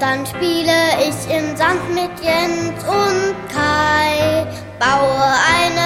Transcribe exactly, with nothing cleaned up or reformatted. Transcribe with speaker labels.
Speaker 1: dann spiele ich im Sand mit Jens und Kai, baue eine